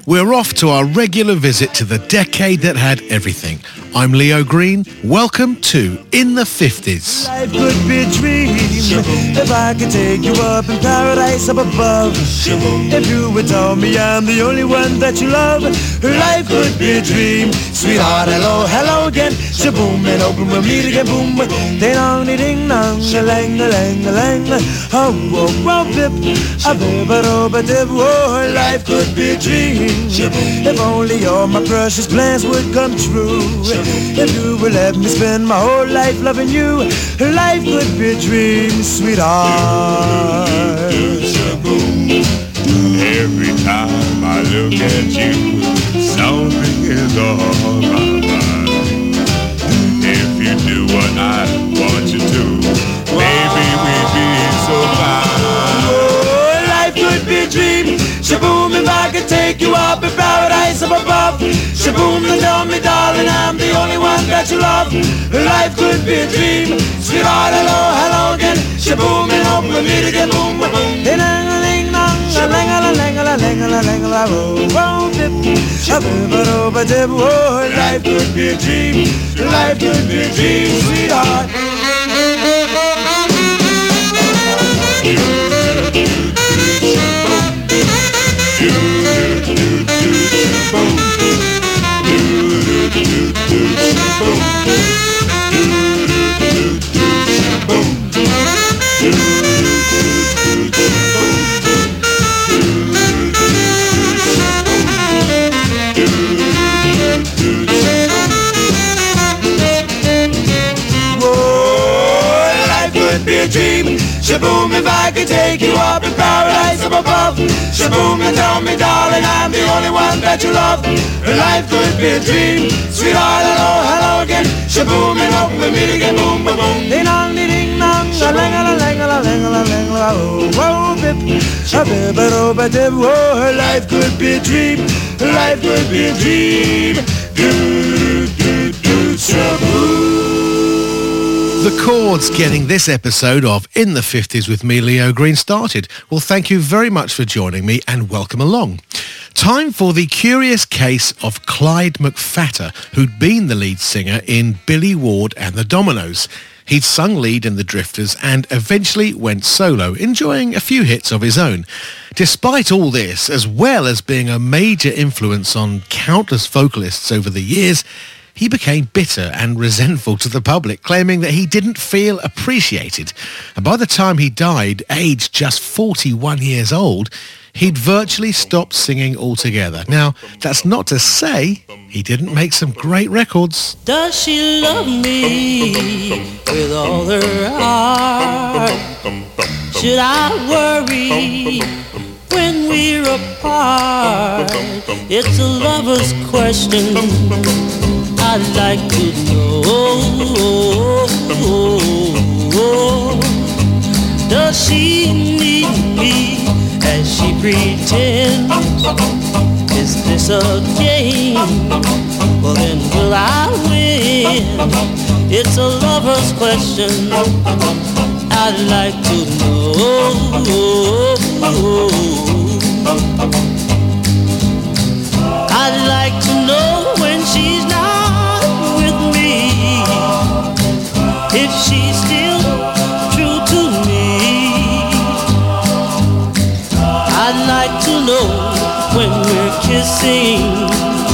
We're off to our regular visit to the decade that had everything. I'm Leo Green. Welcome to In the 50s. Life could be a dream if I could take you up in paradise up above. If you would tell me I'm the only one that you love, life could be a dream. Sweetheart, hello, hello again. Shaboom, and open we'll meet again. Boom, ding dong, ding dong, a lang, a lang, a lang. Oh, oh, oh, bip, a bip, a do, a dip. Oh, life could be a dream. If only all my precious plans would come true. If you would let me spend my whole life loving you, life could be a dream, sweetheart. Every time I look at you, something is on my mind. If you do what I want you to, maybe we'd be so fine. Oh, life could be a dream. Shaboom, if I could take you up in paradise up above. Shaboom, and tell me, darling, I'm the only one that you love. Life could be a dream. Sweetheart, hello, hello again. Shaboom, and hope we'll meet again. Boom, boom, boom. Oh, life could be a dream. Life could be a dream, sweetheart. Dream. Shaboom, if I could take you up in paradise up above. Shaboom, and tell me, darling, I'm the only one that you love. Life could be a dream. Sweetheart, hello, hello again. Shaboom, and hope we meet again. Boom, boom, boom. Ding dong, ding dong, a lang, a lang, a lang, a lang, oh, bip, a bip, a bip, a oh, life could be a dream. Life could be a dream. Do, do, do, shaboom. The chords getting this episode of In the 50s with me, Leo Green, started. Well, thank you very much for joining me and welcome along. Time for the curious case of Clyde McPhatter, who'd been the lead singer in Billy Ward and the Dominoes. He'd sung lead in the Drifters and eventually went solo, enjoying a few hits of his own. Despite all this, as well as being a major influence on countless vocalists over the years, he became bitter and resentful to the public, claiming that he didn't feel appreciated. And by the time he died, aged just 41 years old, he'd virtually stopped singing altogether. Now, that's not to say he didn't make some great records. Does she love me with all her heart? Should I worry when we're apart? It's a lover's question I'd like to know. Does she need me as she pretends? Is this a game? Well then will I win? It's a lover's question I'd like to know. I'd like to know when she's not with me, if she's still true to me. I'd like to know when we're kissing,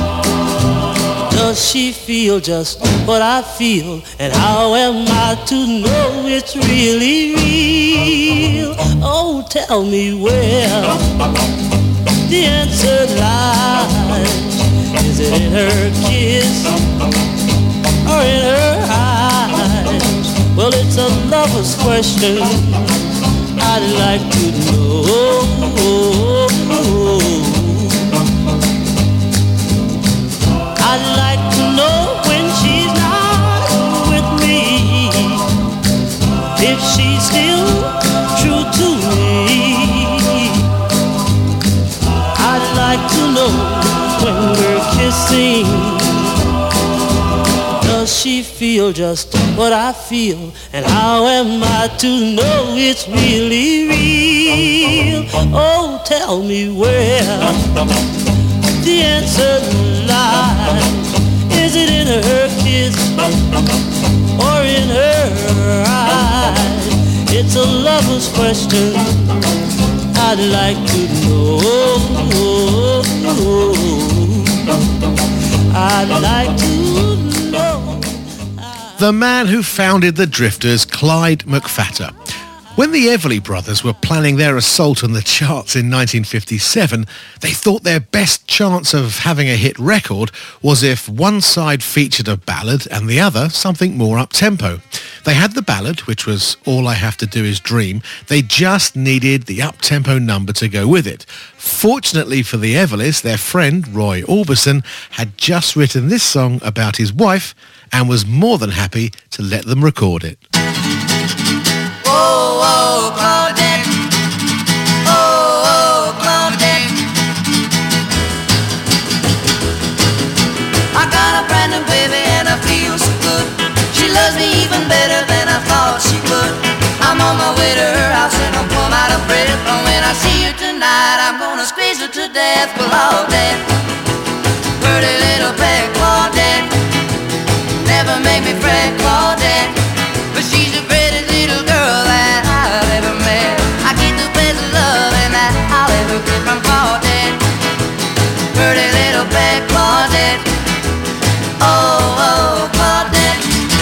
does she feel just what I feel? And how am I to know it's really real? Oh, tell me where the answer lies. Is it in her kiss or in her eyes? Well, it's a lover's question I'd like to know. I'd like to know when she's not with me, if she's still true to me. I'd like to know when we're kissing, does she feel just what I feel? And how am I to know it's really real? Oh, tell me where the answer lies. Is it in her kiss or in her eyes? It's a lover's question I'd like to know. I'd like to know. The man who founded the Drifters, Clyde McPhatter. When the Everly Brothers were planning their assault on the charts in 1957, they thought their best chance of having a hit record was if one side featured a ballad and the other something more up-tempo. They had the ballad, which was All I Have to Do Is Dream. They just needed the up-tempo number to go with it. Fortunately for the Everlys, their friend Roy Orbison had just written this song about his wife and was more than happy to let them record it. Oh, oh, Claudette. Oh, oh, Claudette. I got a brand new baby and I feel so good. She loves me even better than I thought she would. I'm on my way to her house and I'm plumb out of breath. But when I see her tonight, I'm gonna squeeze her to death. Claudette, pretty little pet Claudette, never make me fret Claudette, but she's the prettiest little girl that I've ever met. I get the best loving that I'll ever get from Claudette, pretty little pet Claudette. Oh, oh, Claudette.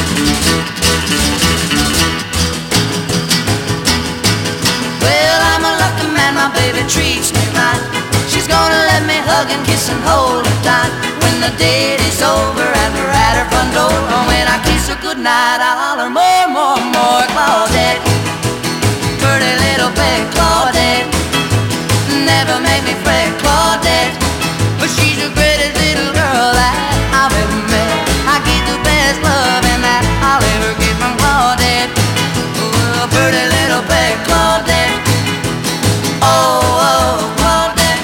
Well, I'm a lucky man, my baby treats me right. She's gonna let me hug and kiss and hold her tight. When the date is over and we're at her front door, and when I kiss her goodnight, I'll holler more, more, more. Claudette, pretty little pet Claudette, never make me fret Claudette, but she's the greatest little girl that I've ever met. I get the best loving that I'll ever get from Claudette. Oh, pretty little pet Claudette. Oh, oh, Claudette.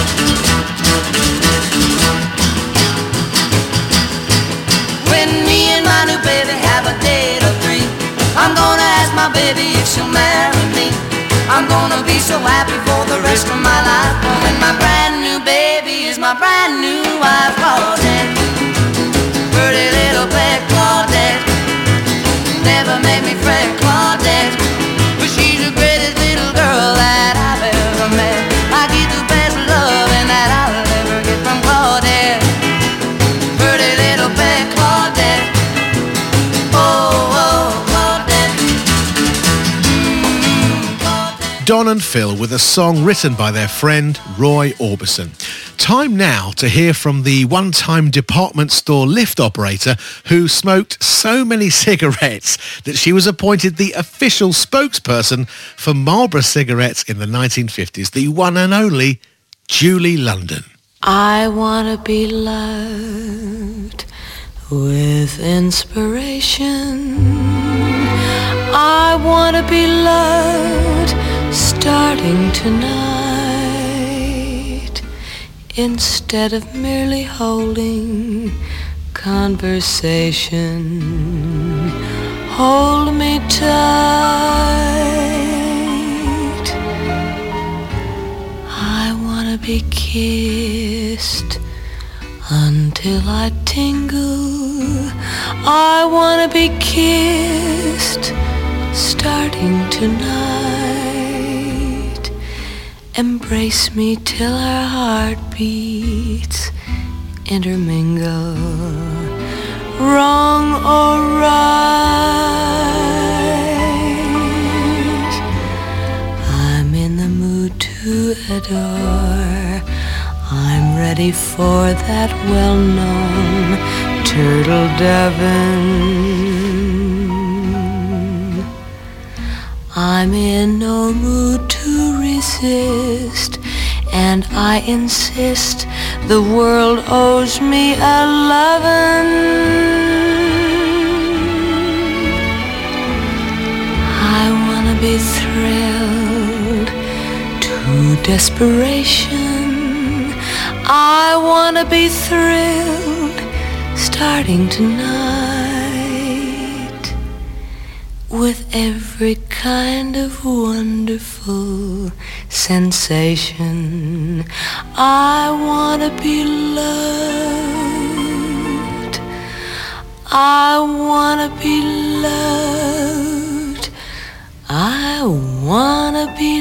When me and my new baby have a date of 3, I'm gonna ask my baby if she'll marry me. I'm gonna be so happy for the rest of my life when my brand new baby is my brand new wife. Claudette, pretty little pet Claudette, never make me fret Claudette, but she's the greatest little girl that I've ever met. I get the best loving that I'll ever get from Claudette, pretty little pet Claudette. Oh, oh, Claudette. Claudette. Don and Phil with a song written by their friend Roy Orbison. Time now to hear from the one-time department store lift operator who smoked so many cigarettes that she was appointed the official spokesperson for Marlboro cigarettes in the 1950s, the one and only Julie London. I want to be loved with inspiration. I want to be loved starting tonight, instead of merely holding conversation. Hold me tight. I want to be kissed until I tingle. I want to be kissed starting tonight. Embrace me till our heartbeats intermingle. Wrong or right, I'm in the mood to adore. I'm ready for that well-known turtle dovin'. I'm in no mood to resist, and I insist the world owes me a lovin'. I wanna be thrilled to desperation. I wanna be thrilled starting tonight. with every kind of wonderful sensation. I want to be loved. I want to be loved. I want to be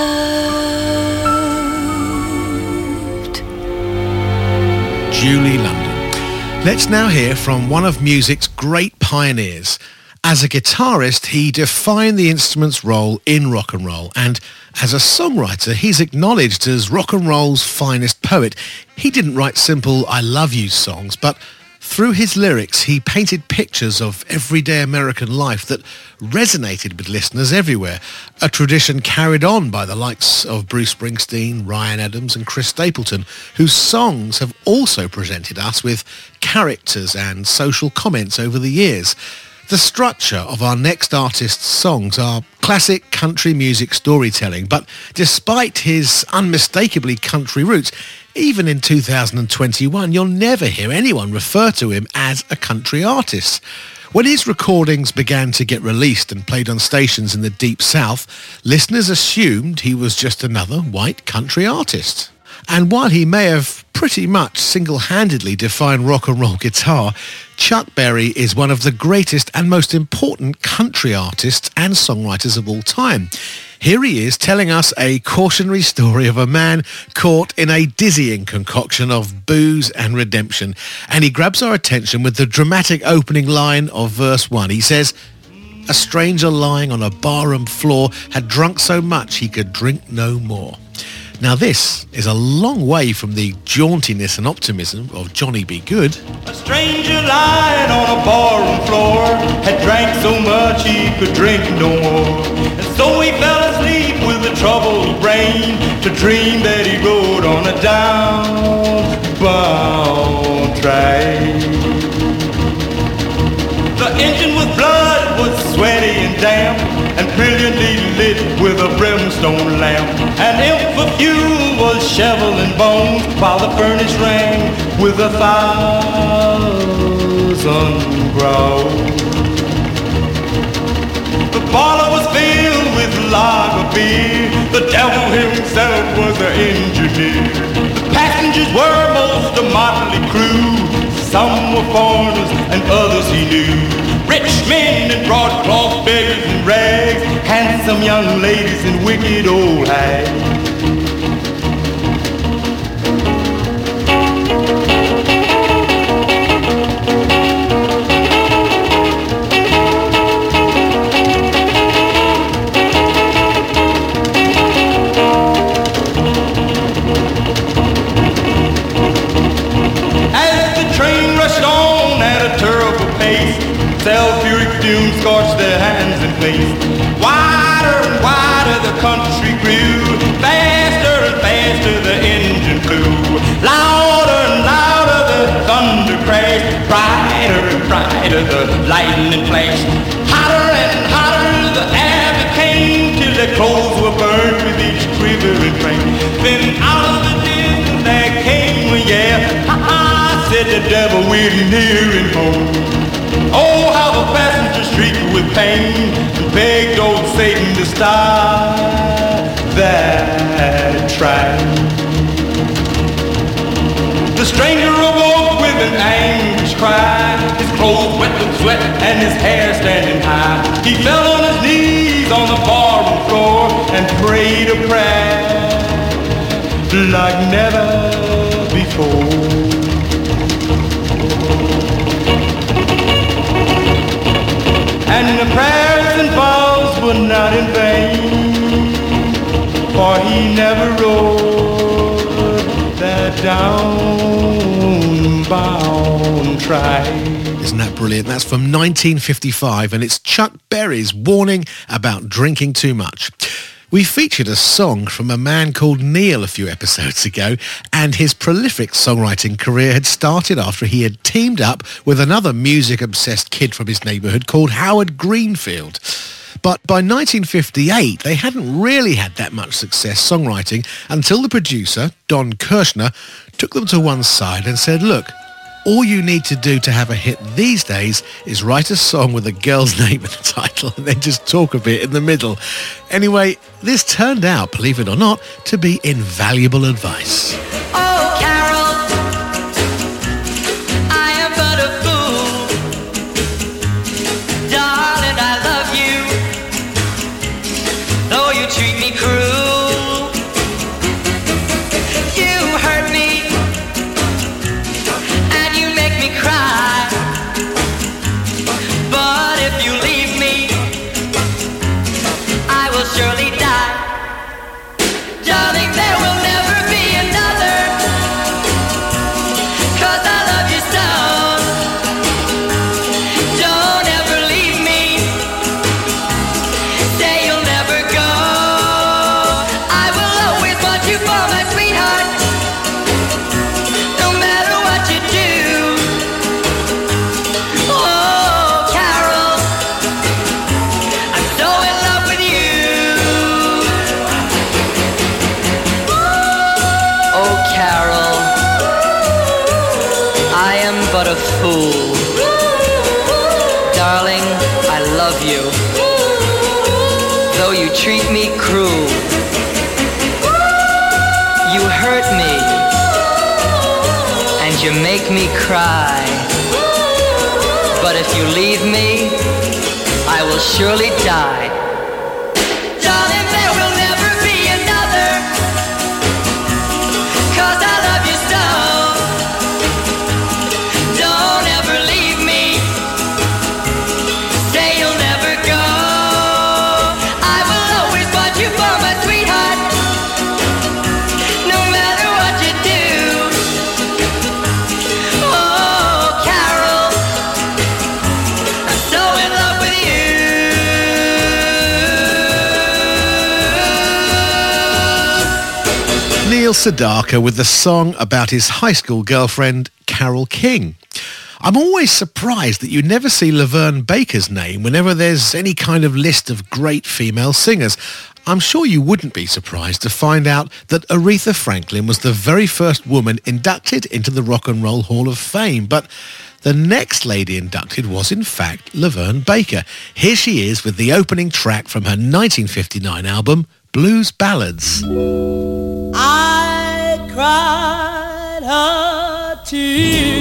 loved. Julie London. Let's now hear from one of music's great pioneers. As a guitarist, he defined the instrument's role in rock and roll, and as a songwriter, he's acknowledged as rock and roll's finest poet. He didn't write simple I love you songs, but through his lyrics, he painted pictures of everyday American life that resonated with listeners everywhere, a tradition carried on by the likes of Bruce Springsteen, Ryan Adams and Chris Stapleton, whose songs have also presented us with characters and social comments over the years. The structure of our next artist's songs are classic country music storytelling, but despite his unmistakably country roots, even in 2021, you'll never hear anyone refer to him as a country artist. When his recordings began to get released and played on stations in the Deep South, listeners assumed he was just another white country artist. And while he may have pretty much single-handedly defined rock and roll guitar, Chuck Berry is one of the greatest and most important country artists and songwriters of all time. Here he is telling us a cautionary story of a man caught in a dizzying concoction of booze and redemption. And he grabs our attention with the dramatic opening line of verse 1. He says, "A stranger lying on a barroom floor had drunk so much he could drink no more." Now this is a long way from the jauntiness and optimism of Johnny B. Good. A stranger lying on a barroom floor had drank so much he could drink no more. And so he fell asleep with a troubled brain to dream that he rode on a downbound train. The engine with blood was sweaty and damp and brilliantly lit with a brimstone lamp. And if the fuel was shoveling bones while the furnace rang with 1,000 growls. The parlor was filled with lager beer. The devil himself was the engineer. The passengers were most a motley crew. Some were foreigners and others he knew. Rich men in broadcloth, beggars in rags, handsome young ladies and wicked old hags. Sulfuric fumes scorched their hands and face. Wider and wider the country grew. Faster and faster the engine flew. Louder and louder the thunder crashed. Brighter and brighter the lightning flashed. Hotter and hotter the air became, till their clothes were burned with each quivering flame. Then out of the distance there came a yell. Said the devil, we're nearing home. Oh, how the passengers shrieked with pain and begged old Satan to stop that train. The stranger awoke with an anguish cry, his clothes wet with sweat and his hair standing high. He fell on his knees on the barroom floor and prayed a prayer like never before. And the prayers and vows were not in vain, for he never rode that downbound train. Isn't that brilliant? That's from 1955, and it's Chuck Berry's warning about drinking too much. We featured a song from a man called Neil a few episodes ago, and his prolific songwriting career had started after he had teamed up with another music-obsessed kid from his neighbourhood called Howard Greenfield. But by 1958, they hadn't really had that much success songwriting until the producer, Don Kirshner, took them to one side and said, "Look, all you need to do to have a hit these days is write a song with a girl's name in the title and then just talk a bit in the middle. Anyway, this turned out, believe it or not, to be invaluable advice. Oh, Carol, I am but a fool. Darling, I love you, though you treat me cruel. You hurt me, and you make me cry. But if you leave me, I will surely die. Darling, there will never be another, 'cause I love you so. Don't ever leave me, say you'll never go. I will always want you for my sweetheart, no matter what you do. Oh, Carol, I'm so in love with you. Oh, Carol, I am but a fool. Darling, I love you, though you treat me cruel. You hurt me, and you make me cry. But if you leave me, I will surely die. Darling, there will never be another, 'cause I love you so. Don't ever leave me, say you'll never go. I will always want you for my sweetheart, no matter what you do. Oh, Carol, I'm so in love with you. Neil Sedaka with the song about his high school girlfriend, Carole King. I'm always surprised that you never see Laverne Baker's name whenever there's any kind of list of great female singers. I'm sure you wouldn't be surprised to find out that Aretha Franklin was the very first woman inducted into the Rock and Roll Hall of Fame, but the next lady inducted was in fact Laverne Baker. Here she is with the opening track from her 1959 album, Blues Ballads. I cried a tear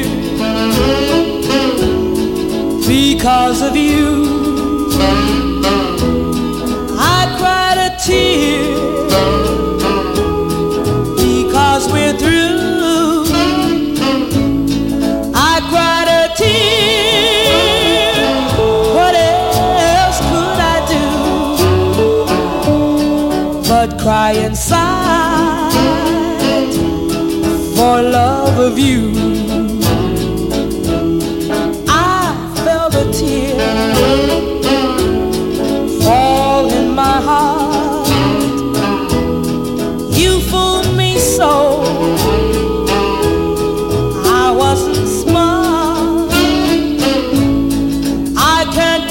because of you. I cried a tear because we're through. I cried a tear. What else could I do but cry inside for love of you? I felt a tear fall in my heart. You fooled me so, I wasn't smart. I can't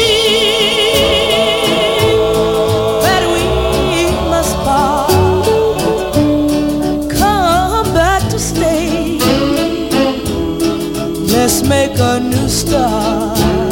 believe that we must part. Come back to stay, let's make a new start.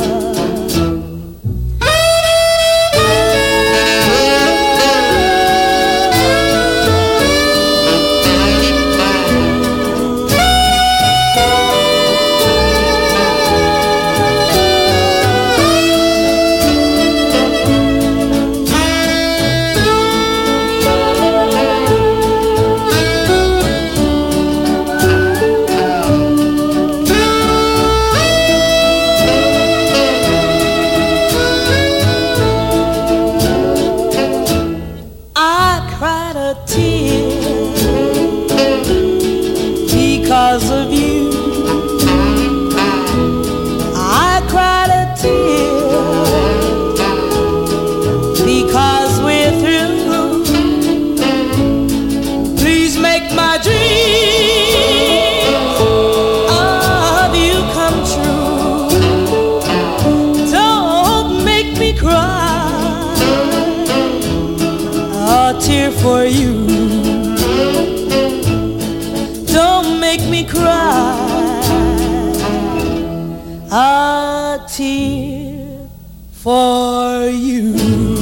Because of you, I cried a tear because we're through. Please make my dream of you come true. Don't make me cry a tear for you. Don't make me cry a tear for you.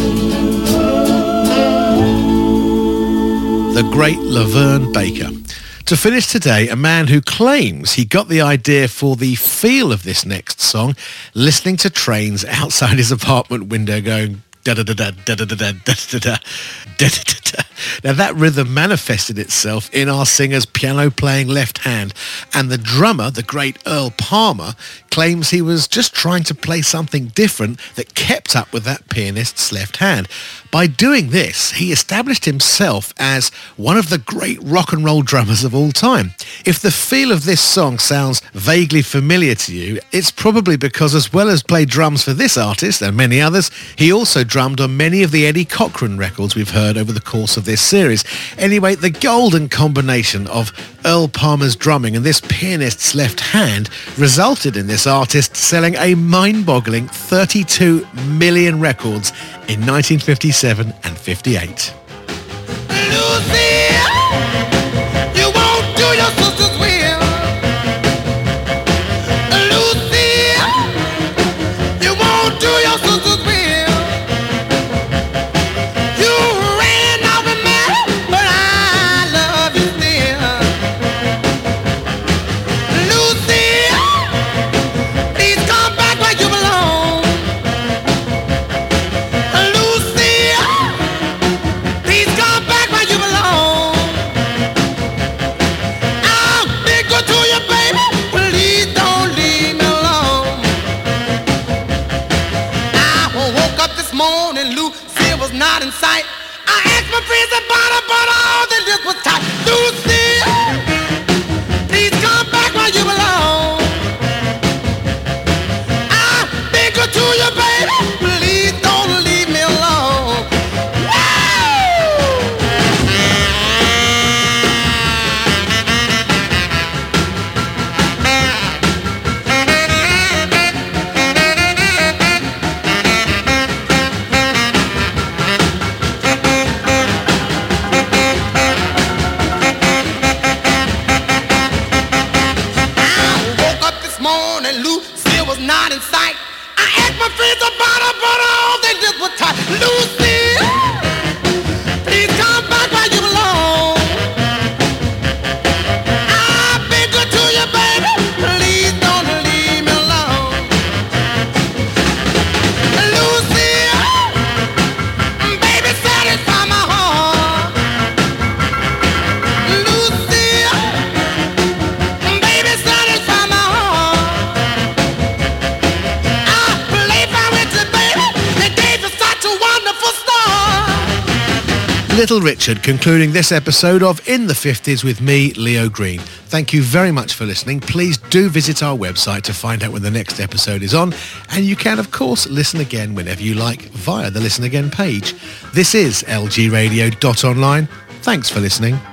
The great Laverne Baker. To finish today, a man who claims he got the idea for the feel of this next song listening to trains outside his apartment window going da-da-da-da, da-da-da-da, da-da-da-da, da-da-da-da. Now that rhythm manifested itself in our singer's piano-playing left hand, and the drummer, the great Earl Palmer, claims he was just trying to play something different that kept up with that pianist's left hand. By doing this, he established himself as one of the great rock and roll drummers of all time. If the feel of this song sounds vaguely familiar to you, it's probably because as well as play drums for this artist and many others, he also drummed on many of the Eddie Cochran records we've heard over the course of this series. Anyway, the golden combination of Earl Palmer's drumming and this pianist's left hand resulted in this artist selling a mind-boggling 32 million records in 1957 and 58. Lucy, you won't do your sister's will. Lucy, you won't do your sister's will. You ran off with me, but I love you still. Lucy, please come back where you belong. Lucy, please come back where you belong. I'll be good to you, baby. Please don't leave me alone. I woke up this morning, Lucy was not in sight. I asked my friends about her, but all they did was tight. Lucy, please come back where you belong. I'll be good to you, baby. Please don't leave me alone. I woke up this morning, Lucy was not in sight. I asked my friends about her, but all they did was tight. Lucy, please come back where you belong. I'll be good to you, baby. Please don't leave me alone. Lucy, baby, satisfy my heart. Lucy, baby, satisfy my heart. I play fine with you, baby. The days are such a wonderful start. Little Richard concluding this episode of In the 50s with me, Leo Green. Thank you very much for listening. Please do visit our website to find out when the next episode is on, and you can of course listen again whenever you like via the Listen Again page. This is lgradio.online. Thanks for listening.